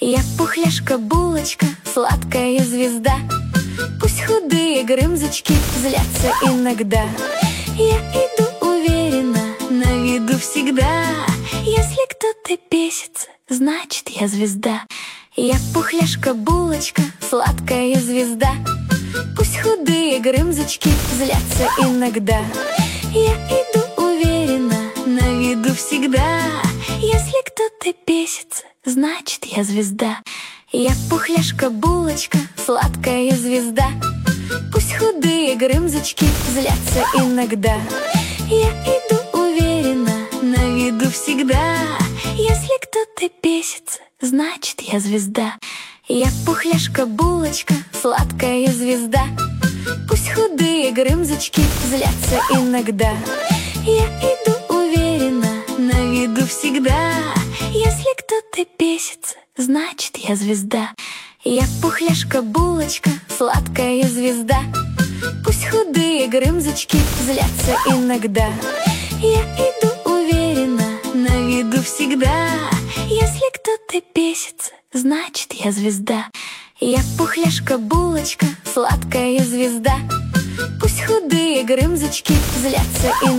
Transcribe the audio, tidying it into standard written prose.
Я пухляшка, булочка, сладкая звезда. Пусть худые грымзочки злятся иногда. Я иду уверенно, на виду всегда. Если кто-то бесится, значит я звезда. Я пухляшка, булочка, сладкая звезда. Пусть худые грымзочки злятся иногда. Я иду уверенно, на виду всегда. Если кто-то бесится, значит я звезда. Я пухляшка, булочка, сладкая звезда. Пусть худые грымзочки злятся иногда. Я иду уверенно, на виду всегда. Если кто-то бесится, значит я звезда. Я пухляшка, булочка, сладкая звезда. Пусть худые грымзочки злятся иногда. Я иду уверенно, на виду всегда. Если кто-то бесится, значит я звезда. Я пухляшка, булочка, сладкая звезда. Пусть худые грымзочки злятся иногда. Я иду уверенно, на виду всегда. Если кто-то бесится, значит я звезда. Я пухляшка, булочка, сладкая звезда. Пусть худые грымзочки злятся иногда.